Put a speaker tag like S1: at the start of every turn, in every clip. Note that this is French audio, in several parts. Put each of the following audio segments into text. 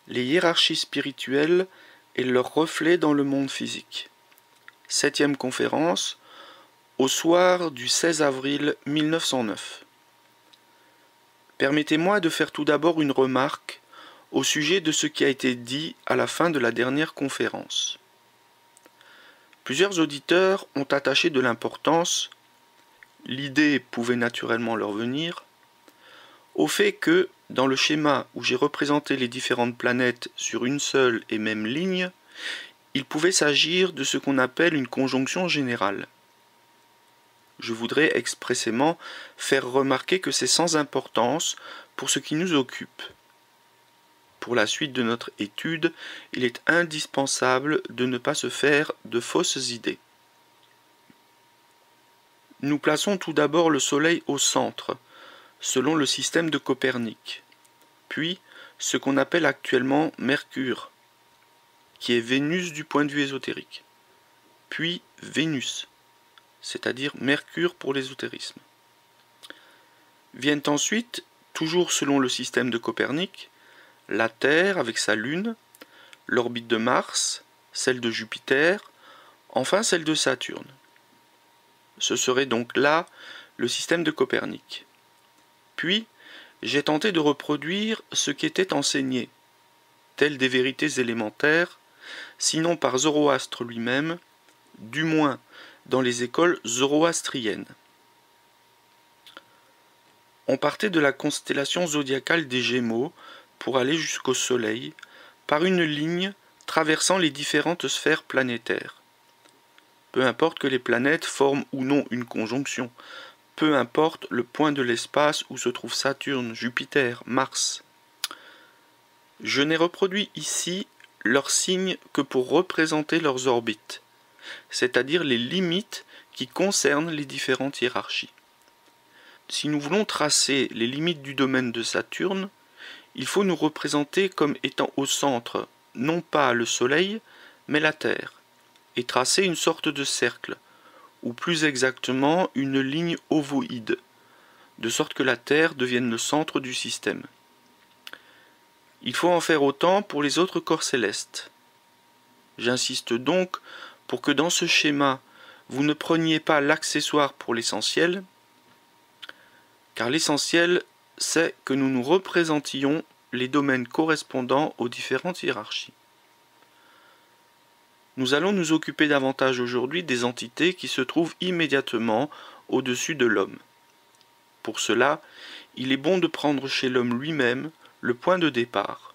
S1: Les hiérarchies spirituelles et leur reflet dans le monde physique. 7e conférence, au soir du 16 avril 1909. Permettez-moi de faire tout d'abord une remarque au sujet de ce qui a été dit à la fin de la dernière conférence. Plusieurs auditeurs ont attaché de l'importance, l'idée pouvait naturellement leur venir, au fait que, dans le schéma où j'ai représenté les différentes planètes sur une seule et même ligne, il pouvait s'agir de ce qu'on appelle une conjonction générale. Je voudrais expressément faire remarquer que c'est sans importance pour ce qui nous occupe. Pour la suite de notre étude, il est indispensable de ne pas se faire de fausses idées. Nous plaçons tout d'abord le Soleil au centre, selon le système de Copernic, puis ce qu'on appelle actuellement Mercure, qui est Vénus du point de vue ésotérique, puis Vénus, c'est-à-dire Mercure pour l'ésotérisme. Viennent ensuite, toujours selon le système de Copernic, la Terre avec sa Lune, l'orbite de Mars, celle de Jupiter, enfin celle de Saturne. Ce serait donc là le système de Copernic. Puis, j'ai tenté de reproduire ce qui était enseigné, telles des vérités élémentaires, sinon par Zoroastre lui-même, du moins dans les écoles zoroastriennes. On partait de la constellation zodiacale des Gémeaux pour aller jusqu'au Soleil, par une ligne traversant les différentes sphères planétaires. Peu importe que les planètes forment ou non une conjonction, peu importe le point de l'espace où se trouve Saturne, Jupiter, Mars. Je n'ai reproduit ici leurs signes que pour représenter leurs orbites, c'est-à-dire les limites qui concernent les différentes hiérarchies. Si nous voulons tracer les limites du domaine de Saturne, il faut nous représenter comme étant au centre, non pas le Soleil, mais la Terre, et tracer une sorte de cercle, ou plus exactement une ligne ovoïde, de sorte que la Terre devienne le centre du système. Il faut en faire autant pour les autres corps célestes. J'insiste donc pour que dans ce schéma, vous ne preniez pas l'accessoire pour l'essentiel, car l'essentiel, c'est que nous nous représentions les domaines correspondant aux différentes hiérarchies. Nous allons nous occuper davantage aujourd'hui des entités qui se trouvent immédiatement au-dessus de l'homme. Pour cela, il est bon de prendre chez l'homme lui-même le point de départ.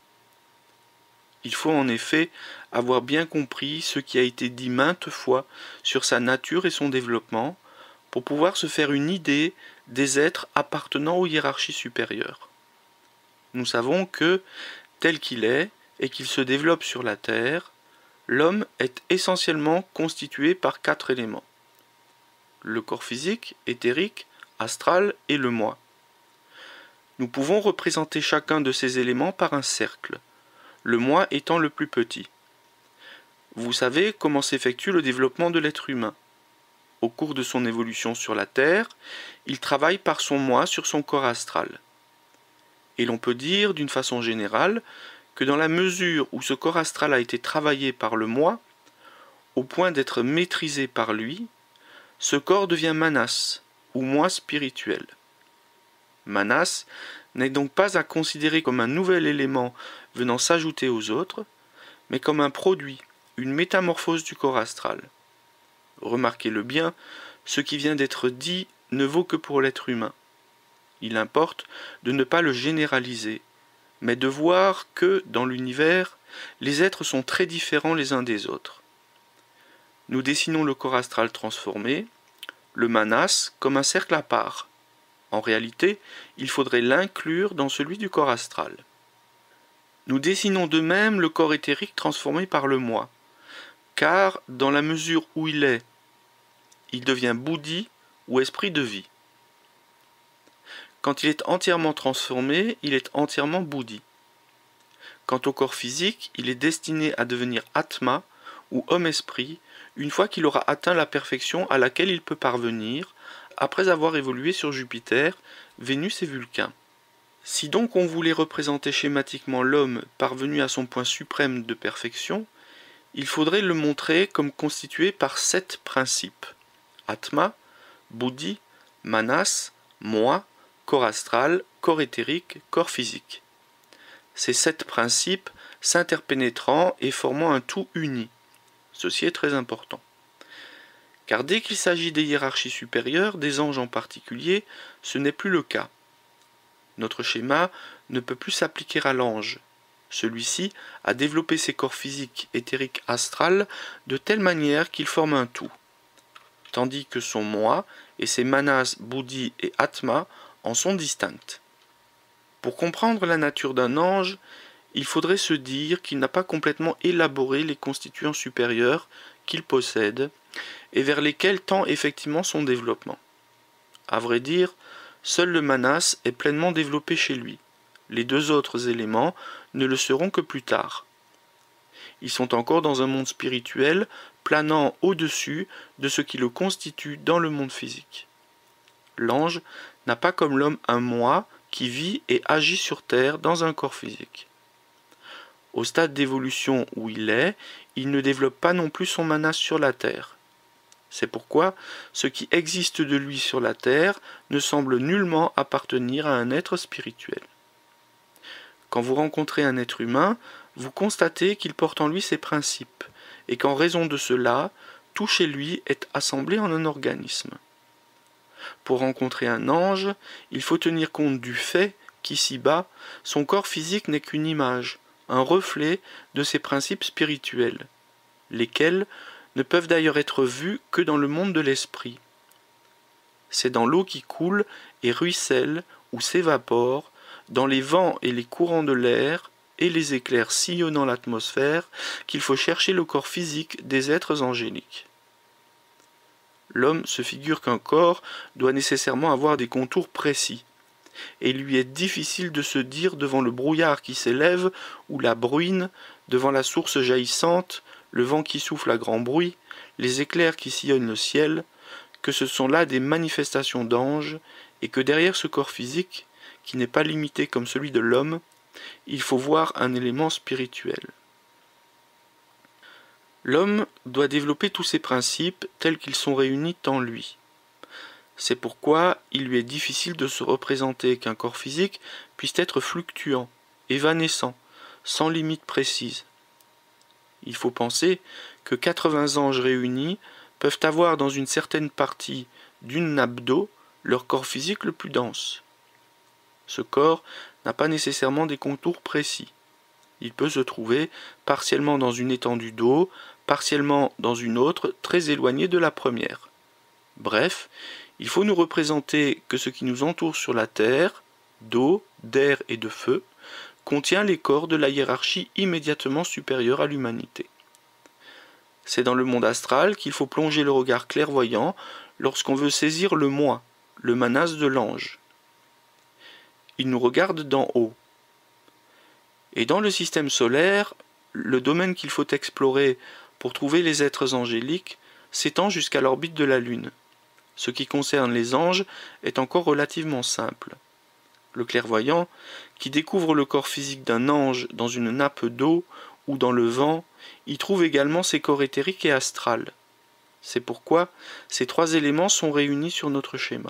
S1: Il faut en effet avoir bien compris ce qui a été dit maintes fois sur sa nature et son développement, pour pouvoir se faire une idée des êtres appartenant aux hiérarchies supérieures. Nous savons que, tel qu'il est, et qu'il se développe sur la Terre, l'homme est essentiellement constitué par 4 éléments. Le corps physique, éthérique, astral et le moi. Nous pouvons représenter chacun de ces éléments par un cercle, le moi étant le plus petit. Vous savez comment s'effectue le développement de l'être humain. Au cours de son évolution sur la Terre, il travaille par son moi sur son corps astral. Et l'on peut dire, d'une façon générale, que dans la mesure où ce corps astral a été travaillé par le moi, au point d'être maîtrisé par lui, ce corps devient manas, ou moi spirituel. Manas n'est donc pas à considérer comme un nouvel élément venant s'ajouter aux autres, mais comme un produit, une métamorphose du corps astral. Remarquez-le bien, ce qui vient d'être dit ne vaut que pour l'être humain. Il importe de ne pas le généraliser, mais de voir que, dans l'univers, les êtres sont très différents les uns des autres. Nous dessinons le corps astral transformé, le manas, comme un cercle à part. En réalité, il faudrait l'inclure dans celui du corps astral. Nous dessinons de même le corps éthérique transformé par le moi, car, dans la mesure où il devient bouddhi ou esprit de vie. Quand il est entièrement transformé, il est entièrement bouddhi. Quant au corps physique, il est destiné à devenir atma ou homme-esprit une fois qu'il aura atteint la perfection à laquelle il peut parvenir après avoir évolué sur Jupiter, Vénus et Vulcain. Si donc on voulait représenter schématiquement l'homme parvenu à son point suprême de perfection, il faudrait le montrer comme constitué par 7 principes: Atma, Buddhi, Manas, moi, corps astral, corps éthérique, corps physique. Ces 7 principes s'interpénétrant et formant un tout uni. Ceci est très important. Car dès qu'il s'agit des hiérarchies supérieures, des anges en particulier, ce n'est plus le cas. Notre schéma ne peut plus s'appliquer à l'ange. Celui-ci a développé ses corps physiques, éthériques, astral de telle manière qu'ils forment un tout, tandis que son moi et ses manas, buddhi et atma en sont distincts. Pour comprendre la nature d'un ange, il faudrait se dire qu'il n'a pas complètement élaboré les constituants supérieurs qu'il possède et vers lesquels tend effectivement son développement. À vrai dire, seul le manas est pleinement développé chez lui. Les 2 autres éléments ne le seront que plus tard. Ils sont encore dans un monde spirituel, planant au-dessus de ce qui le constitue dans le monde physique. L'ange n'a pas comme l'homme un moi qui vit et agit sur terre dans un corps physique. Au stade d'évolution où il est, il ne développe pas non plus son manas sur la terre. C'est pourquoi ce qui existe de lui sur la terre ne semble nullement appartenir à un être spirituel. Quand vous rencontrez un être humain, vous constatez qu'il porte en lui ses principes, et qu'en raison de cela, tout chez lui est assemblé en un organisme. Pour rencontrer un ange, il faut tenir compte du fait qu'ici-bas, son corps physique n'est qu'une image, un reflet de ses principes spirituels, lesquels ne peuvent d'ailleurs être vus que dans le monde de l'esprit. C'est dans l'eau qui coule et ruisselle ou s'évapore, dans les vents et les courants de l'air et les éclairs sillonnant l'atmosphère, qu'il faut chercher le corps physique des êtres angéliques. L'homme se figure qu'un corps doit nécessairement avoir des contours précis, et il lui est difficile de se dire devant le brouillard qui s'élève ou la bruine, devant la source jaillissante, le vent qui souffle à grand bruit, les éclairs qui sillonnent le ciel, que ce sont là des manifestations d'anges, et que derrière ce corps physique, qui n'est pas limité comme celui de l'homme, il faut voir un élément spirituel. L'homme doit développer tous ces principes tels qu'ils sont réunis en lui. C'est pourquoi il lui est difficile de se représenter qu'un corps physique puisse être fluctuant, évanescent, sans limite précise. Il faut penser que 80 anges réunis peuvent avoir dans une certaine partie d'une nappe d'eau leur corps physique le plus dense. Ce corps n'a pas nécessairement des contours précis. Il peut se trouver partiellement dans une étendue d'eau, partiellement dans une autre très éloignée de la première. Bref, il faut nous représenter que ce qui nous entoure sur la terre, d'eau, d'air et de feu, contient les corps de la hiérarchie immédiatement supérieure à l'humanité. C'est dans le monde astral qu'il faut plonger le regard clairvoyant lorsqu'on veut saisir le moi, le manas de l'ange. Il nous regarde d'en haut. Et dans le système solaire, le domaine qu'il faut explorer pour trouver les êtres angéliques s'étend jusqu'à l'orbite de la Lune. Ce qui concerne les anges est encore relativement simple. Le clairvoyant, qui découvre le corps physique d'un ange dans une nappe d'eau ou dans le vent, y trouve également ses corps éthériques et astral. C'est pourquoi ces 3 éléments sont réunis sur notre schéma.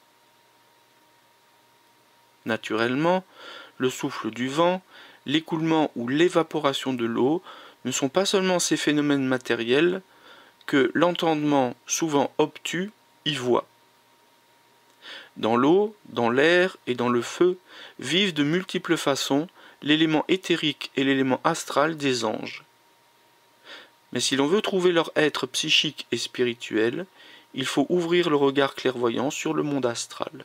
S1: Naturellement, le souffle du vent, l'écoulement ou l'évaporation de l'eau ne sont pas seulement ces phénomènes matériels que l'entendement, souvent obtus, y voit. Dans l'eau, dans l'air et dans le feu vivent de multiples façons l'élément éthérique et l'élément astral des anges. Mais si l'on veut trouver leur être psychique et spirituel, il faut ouvrir le regard clairvoyant sur le monde astral.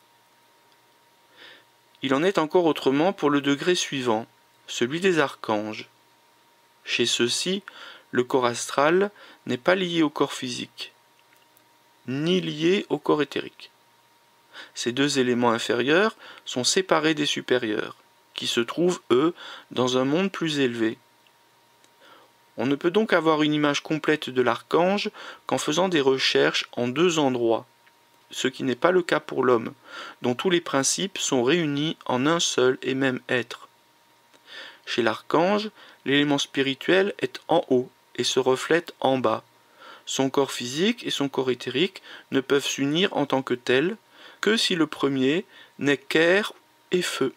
S1: Il en est encore autrement pour le degré suivant, celui des archanges. Chez ceux-ci, le corps astral n'est pas lié au corps physique, ni lié au corps éthérique. Ces 2 éléments inférieurs sont séparés des supérieurs, qui se trouvent, eux, dans un monde plus élevé. On ne peut donc avoir une image complète de l'archange qu'en faisant des recherches en 2 endroits. ce qui n'est pas le cas pour l'homme, dont tous les principes sont réunis en un seul et même être. Chez l'archange, l'élément spirituel est en haut et se reflète en bas. Son corps physique et son corps éthérique ne peuvent s'unir en tant que tels que si le premier n'est qu'air et feu.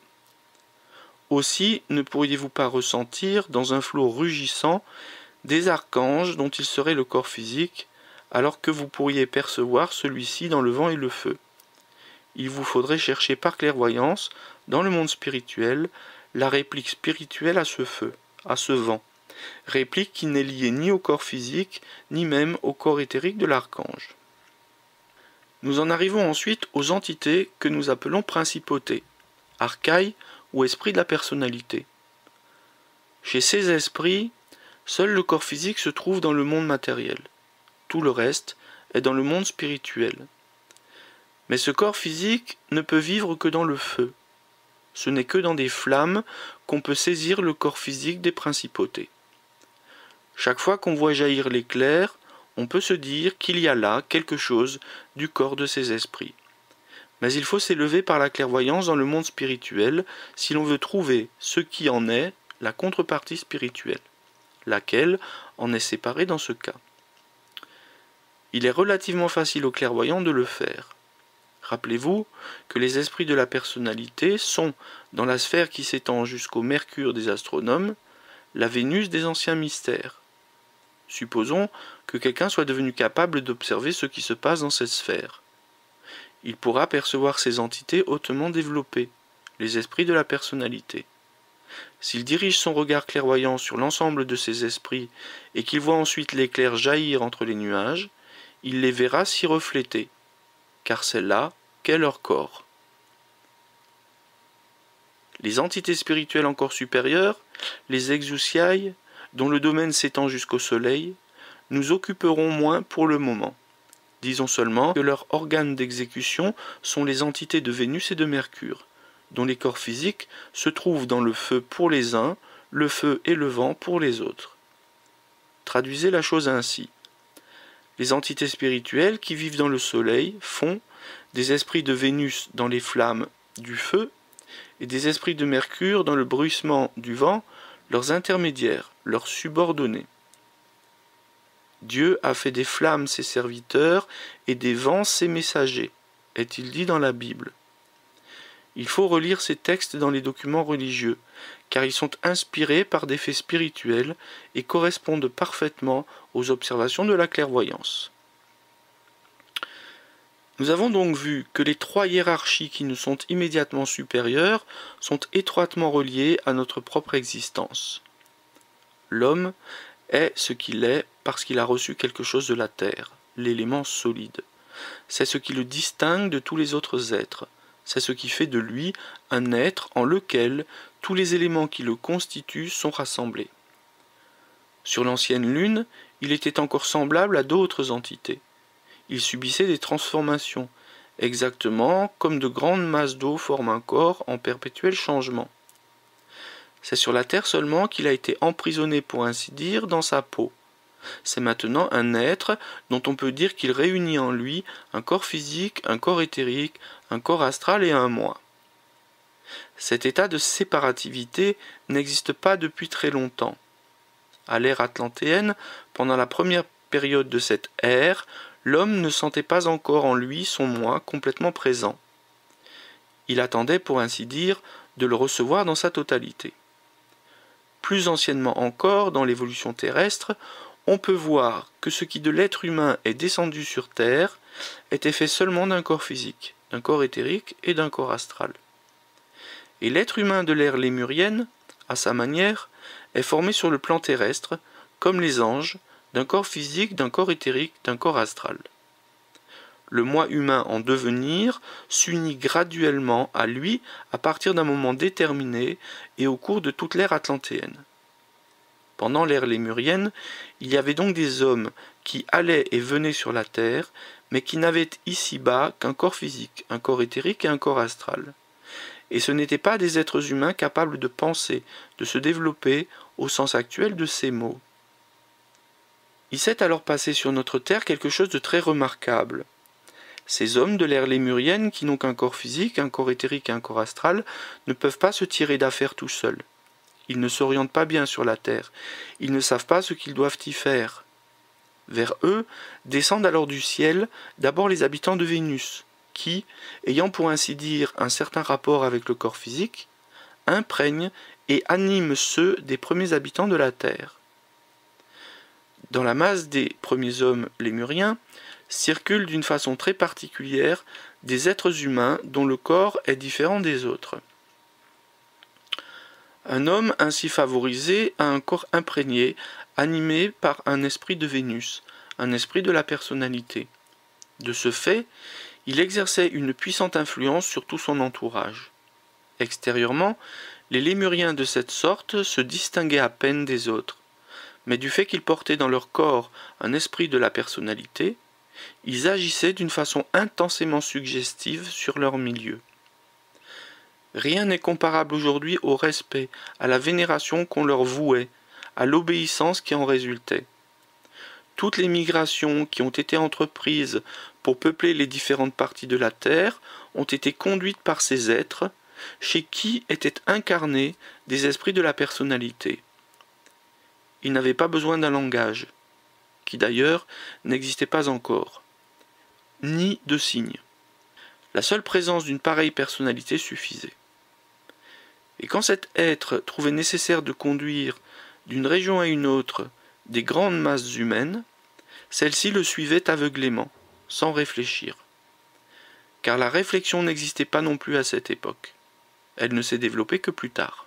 S1: Aussi ne pourriez-vous pas ressentir dans un flot rugissant des archanges dont il serait le corps physique, alors que vous pourriez percevoir celui-ci dans le vent et le feu. Il vous faudrait chercher par clairvoyance, dans le monde spirituel, la réplique spirituelle à ce feu, à ce vent, réplique qui n'est liée ni au corps physique, ni même au corps éthérique de l'archange. Nous en arrivons ensuite aux entités que nous appelons principautés, archaïs ou esprits de la personnalité. Chez ces esprits, seul le corps physique se trouve dans le monde matériel. Tout le reste est dans le monde spirituel. Mais ce corps physique ne peut vivre que dans le feu. Ce n'est que dans des flammes qu'on peut saisir le corps physique des principautés. Chaque fois qu'on voit jaillir l'éclair, on peut se dire qu'il y a là quelque chose du corps de ces esprits. Mais il faut s'élever par la clairvoyance dans le monde spirituel si l'on veut trouver ce qui en est la contrepartie spirituelle, laquelle en est séparée dans ce cas. Il est relativement facile aux clairvoyants de le faire. Rappelez-vous que les esprits de la personnalité sont, dans la sphère qui s'étend jusqu'au Mercure des astronomes, la Vénus des anciens mystères. Supposons que quelqu'un soit devenu capable d'observer ce qui se passe dans cette sphère. Il pourra percevoir ces entités hautement développées, les esprits de la personnalité. S'il dirige son regard clairvoyant sur l'ensemble de ces esprits et qu'il voit ensuite l'éclair jaillir entre les nuages, il les verra s'y refléter, car c'est là qu'est leur corps. Les entités spirituelles encore supérieures, les exousiailles, dont le domaine s'étend jusqu'au soleil, nous occuperons moins pour le moment. Disons seulement que leurs organes d'exécution sont les entités de Vénus et de Mercure, dont les corps physiques se trouvent dans le feu pour les uns, le feu et le vent pour les autres. Traduisez la chose ainsi. Les entités spirituelles qui vivent dans le soleil font des esprits de Vénus dans les flammes du feu et des esprits de Mercure dans le bruissement du vent leurs intermédiaires, leurs subordonnés. Dieu a fait des flammes ses serviteurs et des vents ses messagers, est-il dit dans la Bible. Il faut relire ces textes dans les documents religieux, car ils sont inspirés par des faits spirituels et correspondent parfaitement aux observations de la clairvoyance. Nous avons donc vu que les trois hiérarchies qui nous sont immédiatement supérieures sont étroitement reliées à notre propre existence. L'homme est ce qu'il est parce qu'il a reçu quelque chose de la terre, l'élément solide. C'est ce qui le distingue de tous les autres êtres. C'est ce qui fait de lui un être en lequel tous les éléments qui le constituent sont rassemblés. Sur l'ancienne lune, il était encore semblable à d'autres entités. Il subissait des transformations, exactement comme de grandes masses d'eau forment un corps en perpétuel changement. C'est sur la terre seulement qu'il a été emprisonné, pour ainsi dire, dans sa peau. C'est maintenant un être dont on peut dire qu'il réunit en lui un corps physique, un corps éthérique, un corps astral et un moi. Cet état de séparativité n'existe pas depuis très longtemps. À l'ère atlantéenne, pendant la première période de cette ère, l'homme ne sentait pas encore en lui son moi complètement présent. Il attendait, pour ainsi dire, de le recevoir dans sa totalité. Plus anciennement encore, dans l'évolution terrestre, on peut voir que ce qui de l'être humain est descendu sur Terre était fait seulement d'un corps physique, d'un corps éthérique et d'un corps astral. Et l'être humain de l'ère lémurienne, à sa manière, est formé sur le plan terrestre, comme les anges, d'un corps physique, d'un corps éthérique, d'un corps astral. Le moi humain en devenir s'unit graduellement à lui à partir d'un moment déterminé et au cours de toute l'ère atlantéenne. Pendant l'ère lémurienne, il y avait donc des hommes qui allaient et venaient sur la terre, mais qui n'avaient ici-bas qu'un corps physique, un corps éthérique et un corps astral. Et ce n'étaient pas des êtres humains capables de penser, de se développer au sens actuel de ces mots. Il s'est alors passé sur notre terre quelque chose de très remarquable. Ces hommes de l'ère lémurienne, qui n'ont qu'un corps physique, un corps éthérique et un corps astral, ne peuvent pas se tirer d'affaire tout seuls. Ils ne s'orientent pas bien sur la terre. Ils ne savent pas ce qu'ils doivent y faire. Vers eux descendent alors du ciel d'abord les habitants de Vénus, qui, ayant pour ainsi dire un certain rapport avec le corps physique, imprègnent et animent ceux des premiers habitants de la terre. Dans la masse des premiers hommes lémuriens, circulent d'une façon très particulière des êtres humains dont le corps est différent des autres. Un homme ainsi favorisé a un corps imprégné, animé par un esprit de Vénus, un esprit de la personnalité. De ce fait, il exerçait une puissante influence sur tout son entourage. Extérieurement, les lémuriens de cette sorte se distinguaient à peine des autres, mais du fait qu'ils portaient dans leur corps un esprit de la personnalité, ils agissaient d'une façon intensément suggestive sur leur milieu. Rien n'est comparable aujourd'hui au respect, à la vénération qu'on leur vouait, à l'obéissance qui en résultait. Toutes les migrations qui ont été entreprises pour peupler les différentes parties de la terre ont été conduites par ces êtres, chez qui étaient incarnés des esprits de la personnalité. Ils n'avaient pas besoin d'un langage, qui d'ailleurs n'existait pas encore, ni de signes. La seule présence d'une pareille personnalité suffisait. Et quand cet être trouvait nécessaire de conduire d'une région à une autre des grandes masses humaines, celles-ci le suivaient aveuglément, sans réfléchir. Car la réflexion n'existait pas non plus à cette époque. Elle ne s'est développée que plus tard.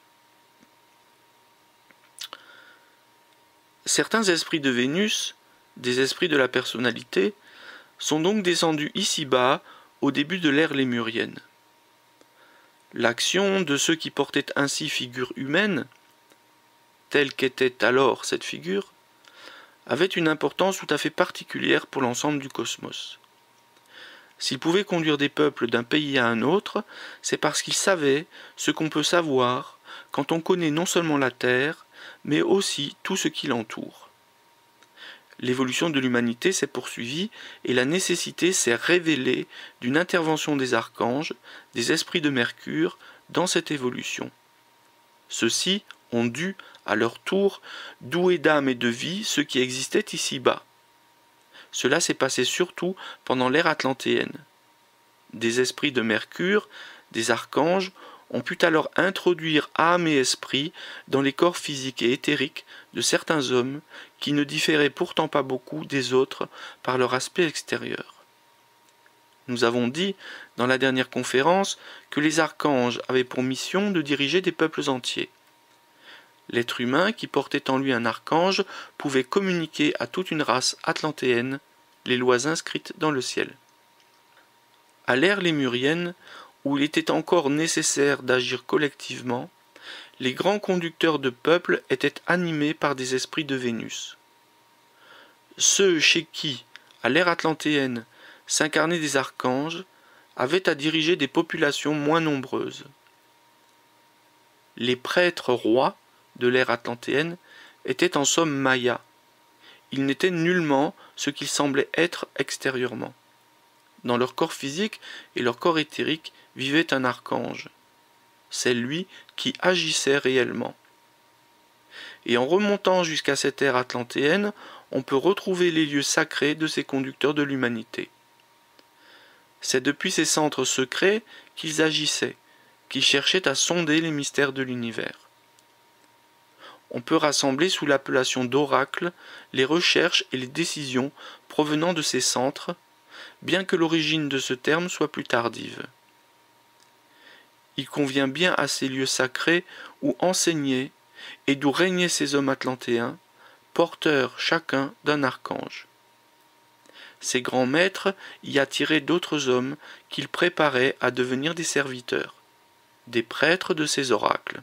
S1: Certains esprits de Vénus, des esprits de la personnalité, sont donc descendus ici-bas au début de l'ère lémurienne. L'action de ceux qui portaient ainsi figure humaine, telle qu'était alors cette figure, avait une importance tout à fait particulière pour l'ensemble du cosmos. S'ils pouvaient conduire des peuples d'un pays à un autre, c'est parce qu'ils savaient ce qu'on peut savoir quand on connaît non seulement la Terre, mais aussi tout ce qui l'entoure. L'évolution de l'humanité s'est poursuivie et la nécessité s'est révélée d'une intervention des archanges, des esprits de Mercure, dans cette évolution. Ceux-ci ont dû, à leur tour, douer d'âme et de vie ce qui existait ici-bas. Cela s'est passé surtout pendant l'ère atlantéenne. Des esprits de Mercure, des archanges, ont pu alors introduire âme et esprit dans les corps physiques et éthériques de certains hommes qui ne différaient pourtant pas beaucoup des autres par leur aspect extérieur. Nous avons dit, dans la dernière conférence, que les archanges avaient pour mission de diriger des peuples entiers. L'être humain qui portait en lui un archange pouvait communiquer à toute une race atlantéenne les lois inscrites dans le ciel. À l'ère lémurienne, où il était encore nécessaire d'agir collectivement, les grands conducteurs de peuples étaient animés par des esprits de Vénus. Ceux chez qui, à l'ère atlantéenne, s'incarnaient des archanges, avaient à diriger des populations moins nombreuses. Les prêtres rois de l'ère atlantéenne étaient en somme mayas. Ils n'étaient nullement ce qu'ils semblaient être extérieurement. Dans leur corps physique et leur corps éthérique vivait un archange. C'est lui qui agissait réellement. Et en remontant jusqu'à cette ère atlantéenne, on peut retrouver les lieux sacrés de ces conducteurs de l'humanité. C'est depuis ces centres secrets qu'ils agissaient, qu'ils cherchaient à sonder les mystères de l'univers. On peut rassembler sous l'appellation d'oracle les recherches et les décisions provenant de ces centres, bien que l'origine de ce terme soit plus tardive. Il convient bien à ces lieux sacrés où enseignaient et d'où régnaient ces hommes atlantéens, porteurs chacun d'un archange. Ces grands maîtres y attiraient d'autres hommes qu'ils préparaient à devenir des serviteurs, des prêtres de ces oracles.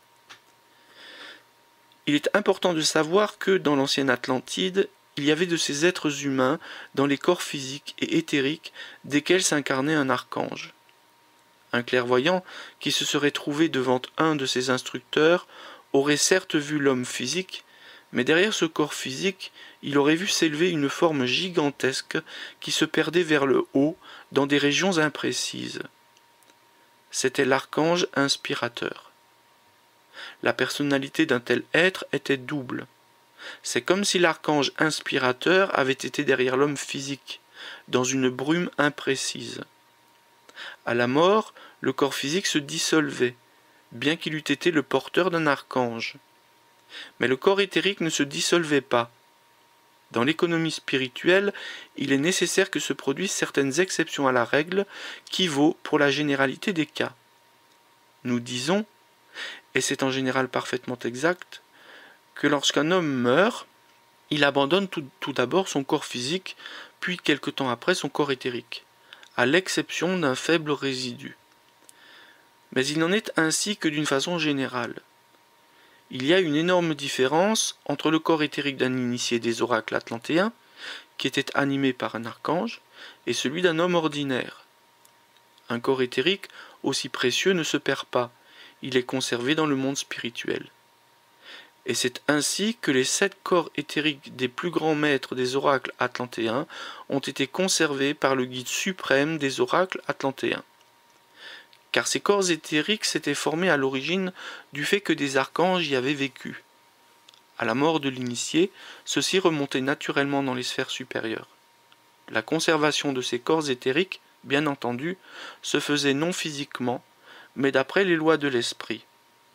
S1: Il est important de savoir que dans l'ancienne Atlantide, il y avait de ces êtres humains dans les corps physiques et éthériques desquels s'incarnait un archange. Un clairvoyant qui se serait trouvé devant un de ses instructeurs aurait certes vu l'homme physique, Mais derrière ce corps physique, il aurait vu s'élever une forme gigantesque qui se perdait vers le haut dans des régions imprécises. C'était l'archange inspirateur. La personnalité d'un tel être était double. C'est comme si l'archange inspirateur avait été derrière l'homme physique, dans une brume imprécise. À la mort, le corps physique se dissolvait, bien qu'il eût été le porteur d'un archange. Mais le corps éthérique ne se dissolvait pas. Dans l'économie spirituelle, il est nécessaire que se produisent certaines exceptions à la règle qui vaut pour la généralité des cas. Nous disons, et c'est en général parfaitement exact, que lorsqu'un homme meurt, il abandonne tout d'abord son corps physique, puis quelque temps après son corps éthérique, à l'exception d'un faible résidu. Mais il n'en est ainsi que d'une façon générale. Il y a une énorme différence entre le corps éthérique d'un initié des oracles atlantéens, qui était animé par un archange, et celui d'un homme ordinaire. Un corps éthérique aussi précieux ne se perd pas, il est conservé dans le monde spirituel. Et c'est ainsi que les 7 corps éthériques des plus grands maîtres des oracles atlantéens ont été conservés par le guide suprême des oracles atlantéens. Car ces corps éthériques s'étaient formés à l'origine du fait que des archanges y avaient vécu. À la mort de l'initié, ceux-ci remontaient naturellement dans les sphères supérieures. La conservation de ces corps éthériques, bien entendu, se faisait non physiquement, mais d'après les lois de l'esprit.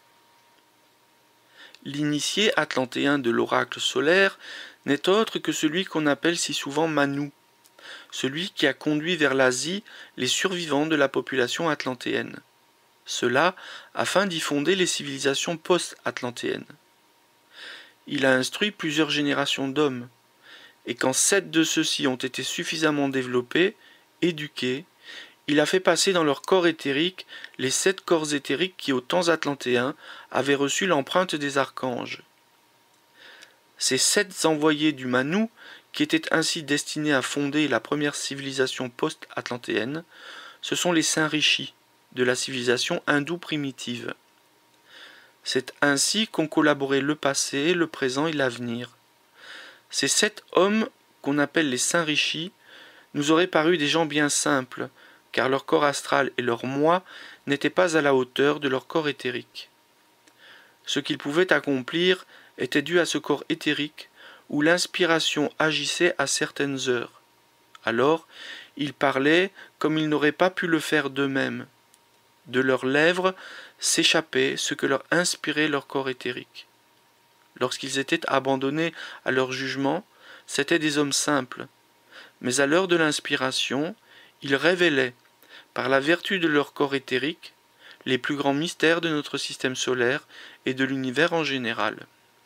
S1: L'initié atlantéen de l'oracle solaire n'est autre que celui qu'on appelle si souvent Manu, celui qui a conduit vers l'Asie les survivants de la population atlantéenne. Cela afin d'y fonder les civilisations post-atlantéennes. Il a instruit plusieurs générations d'hommes, et quand 7 de ceux-ci ont été suffisamment développés, éduqués, il a fait passer dans leur corps éthérique les 7 corps éthériques qui, aux temps atlantéens, avaient reçu l'empreinte des archanges. Ces 7 envoyés du Manu, qui étaient ainsi destinés à fonder la première civilisation post-atlantéenne, ce sont les saints rishis de la civilisation hindoue primitive. C'est ainsi qu'ont collaboré le passé, le présent et l'avenir. Ces 7 hommes, qu'on appelle les saints rishis, nous auraient paru des gens bien simples, car leur corps astral et leur moi n'étaient pas à la hauteur de leur corps éthérique. Ce qu'ils pouvaient accomplir était dû à ce corps éthérique où l'inspiration agissait à certaines heures. Alors, ils parlaient comme ils n'auraient pas pu le faire d'eux-mêmes. De leurs lèvres s'échappait ce que leur inspirait leur corps éthérique. Lorsqu'ils étaient abandonnés à leur jugement, c'étaient des hommes simples, mais à l'heure de l'inspiration, ils révélaient, par la vertu de leur corps éthérique, les plus grands mystères de notre système solaire et de l'univers en général.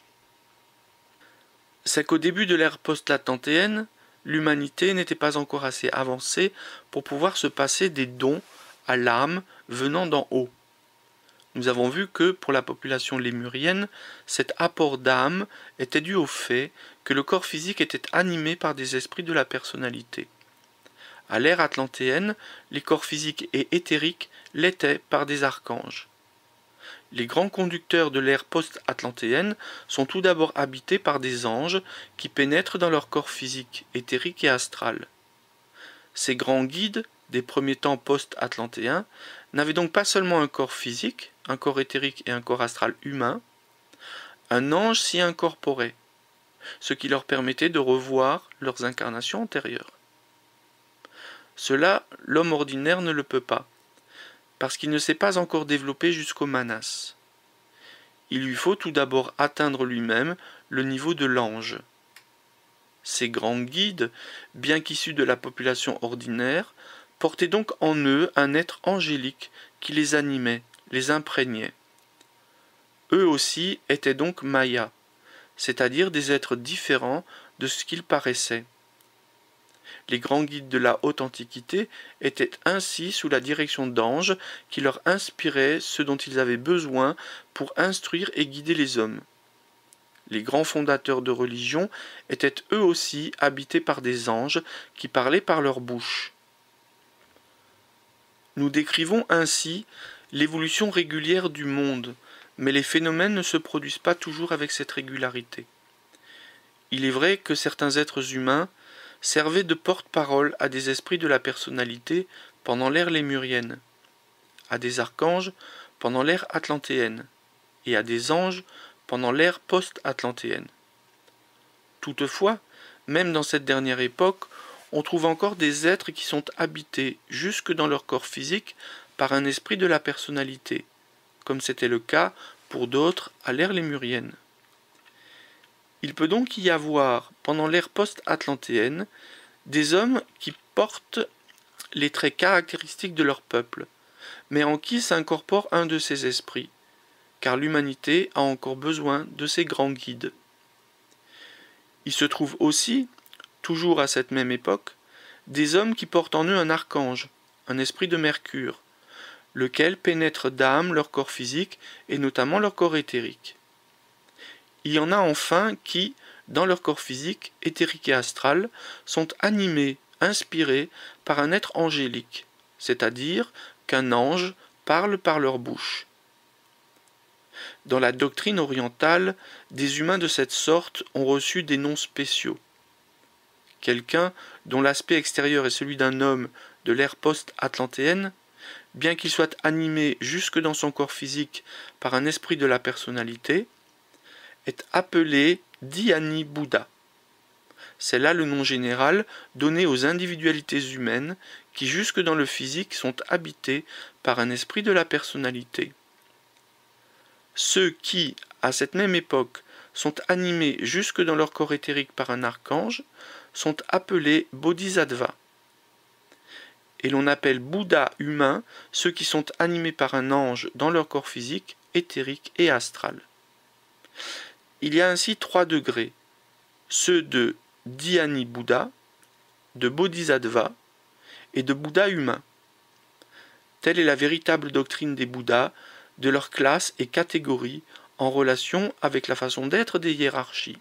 S1: C'est qu'au début de l'ère post-atlantéenne, l'humanité n'était pas encore assez avancée pour pouvoir se passer des dons à l'âme venant d'en haut. Nous avons vu que, pour la population lémurienne, cet apport d'âme était dû au fait que le corps physique était animé par des esprits de la personnalité. À l'ère atlantéenne, les corps physiques et éthériques l'étaient par des archanges. Les grands conducteurs de l'ère post-atlantéenne sont tout d'abord habités par des anges qui pénètrent dans leur corps physique, éthérique et astral. Ces grands guides des premiers temps post-atlantéens n'avaient donc pas seulement un corps physique, un corps éthérique et un corps astral humain, un ange s'y incorporait, ce qui leur permettait de revoir leurs incarnations antérieures. Cela, l'homme ordinaire ne le peut pas, parce qu'il ne s'est pas encore développé jusqu'au manas. Il lui faut tout d'abord atteindre lui-même le niveau de l'ange. Ces grands guides, bien qu'issus de la population ordinaire, portaient donc en eux un être angélique qui les animait, les imprégnait. Eux aussi étaient donc Maya, c'est-à-dire des êtres différents de ce qu'ils paraissaient. Les grands guides de la haute antiquité étaient ainsi sous la direction d'anges qui leur inspiraient ce dont ils avaient besoin pour instruire et guider les hommes. Les grands fondateurs de religion étaient eux aussi habités par des anges qui parlaient par leur bouche. Nous décrivons ainsi l'évolution régulière du monde, mais les phénomènes ne se produisent pas toujours avec cette régularité. Il est vrai que certains êtres humains servaient de porte-parole à des esprits de la personnalité pendant l'ère lémurienne, à des archanges pendant l'ère atlantéenne, et à des anges pendant l'ère post-atlantéenne. Toutefois, même dans cette dernière époque, on trouve encore des êtres qui sont habités jusque dans leur corps physique par un esprit de la personnalité, comme c'était le cas pour d'autres à l'ère lémurienne. Il peut donc y avoir, pendant l'ère post-atlantéenne, des hommes qui portent les traits caractéristiques de leur peuple, mais en qui s'incorpore un de ces esprits, car l'humanité a encore besoin de ces grands guides. Il se trouve aussi, toujours à cette même époque, des hommes qui portent en eux un archange, un esprit de Mercure, lequel pénètre d'âme leur corps physique et notamment leur corps éthérique. Il y en a enfin qui, dans leur corps physique, éthérique et astral, sont animés, inspirés par un être angélique, c'est-à-dire qu'un ange parle par leur bouche. Dans la doctrine orientale, des humains de cette sorte ont reçu des noms spéciaux. Quelqu'un dont l'aspect extérieur est celui d'un homme de l'ère post-atlantéenne, bien qu'il soit animé jusque dans son corps physique par un esprit de la personnalité, est appelé Dhyani Bouddha. C'est là le nom général donné aux individualités humaines qui jusque dans le physique sont habitées par un esprit de la personnalité. Ceux qui, à cette même époque, sont animés jusque dans leur corps éthérique par un archange sont appelés Bodhisattvas. Et l'on appelle Bouddha humains ceux qui sont animés par un ange dans leur corps physique, éthérique et astral. Il y a ainsi 3 degrés, ceux de Dhyani Bouddha, de Bodhisattva et de Bouddha humain. Telle est la véritable doctrine des Bouddhas, de leurs classes et catégories en relation avec la façon d'être des hiérarchies.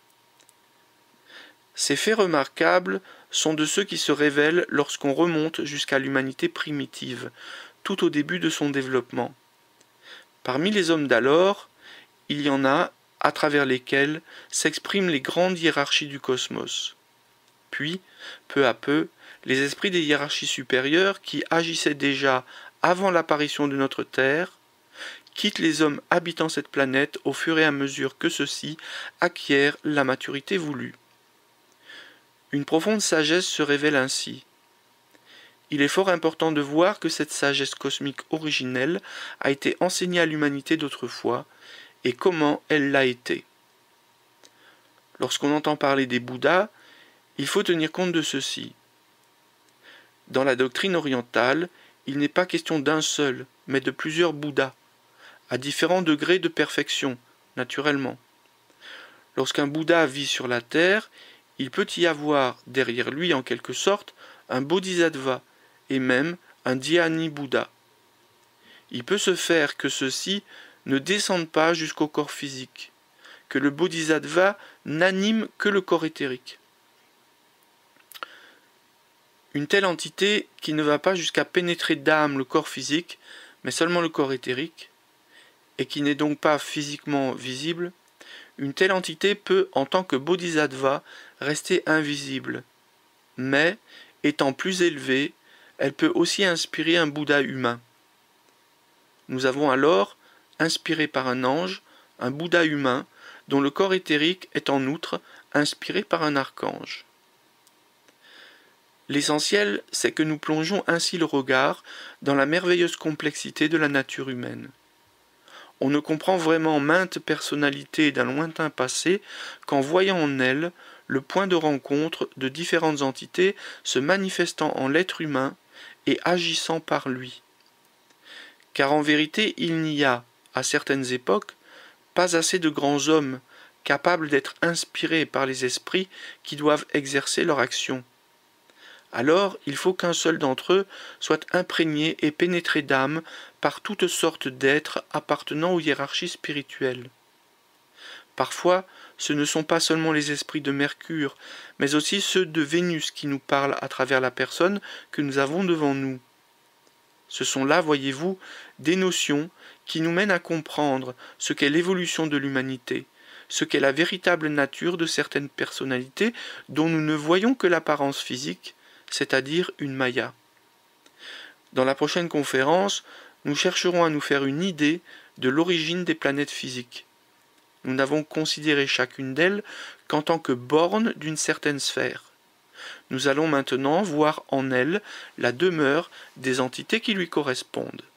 S1: Ces faits remarquables sont de ceux qui se révèlent lorsqu'on remonte jusqu'à l'humanité primitive, tout au début de son développement. Parmi les hommes d'alors, il y en a à travers lesquels s'expriment les grandes hiérarchies du cosmos. Puis, peu à peu, les esprits des hiérarchies supérieures qui agissaient déjà avant l'apparition de notre Terre quittent les hommes habitant cette planète au fur et à mesure que ceux-ci acquièrent la maturité voulue. Une profonde sagesse se révèle ainsi. Il est fort important de voir que cette sagesse cosmique originelle a été enseignée à l'humanité d'autrefois, et comment elle l'a été. Lorsqu'on entend parler des Bouddhas, il faut tenir compte de ceci. Dans la doctrine orientale, il n'est pas question d'un seul, mais de plusieurs Bouddhas, à différents degrés de perfection, naturellement. Lorsqu'un Bouddha vit sur la terre, il peut y avoir derrière lui en quelque sorte un Bodhisattva et même un Dhyani Bouddha. Il peut se faire que ceux-ci ne descendent pas jusqu'au corps physique, que le Bodhisattva n'anime que le corps éthérique. Une telle entité qui ne va pas jusqu'à pénétrer d'âme le corps physique, mais seulement le corps éthérique, et qui n'est donc pas physiquement visible, une telle entité peut, en tant que Bodhisattva, rester invisible. Mais, étant plus élevée, elle peut aussi inspirer un Bouddha humain. Nous avons alors, inspiré par un ange, un Bouddha humain, dont le corps éthérique est en outre inspiré par un archange. L'essentiel, c'est que nous plongeons ainsi le regard dans la merveilleuse complexité de la nature humaine. On ne comprend vraiment maintes personnalités d'un lointain passé qu'en voyant en elles le point de rencontre de différentes entités se manifestant en l'être humain et agissant par lui. Car en vérité, il n'y a, à certaines époques, pas assez de grands hommes capables d'être inspirés par les esprits qui doivent exercer leur action. Alors il faut qu'un seul d'entre eux soit imprégné et pénétré d'âme par toutes sortes d'êtres appartenant aux hiérarchies spirituelles. Parfois, ce ne sont pas seulement les esprits de Mercure, mais aussi ceux de Vénus qui nous parlent à travers la personne que nous avons devant nous. Ce sont là, voyez-vous, des notions qui nous mènent à comprendre ce qu'est l'évolution de l'humanité, ce qu'est la véritable nature de certaines personnalités dont nous ne voyons que l'apparence physique, c'est-à-dire une maya. Dans la prochaine conférence, nous chercherons à nous faire une idée de l'origine des planètes physiques. Nous n'avons considéré chacune d'elles qu'en tant que borne d'une certaine sphère. Nous allons maintenant voir en elles la demeure des entités qui lui correspondent.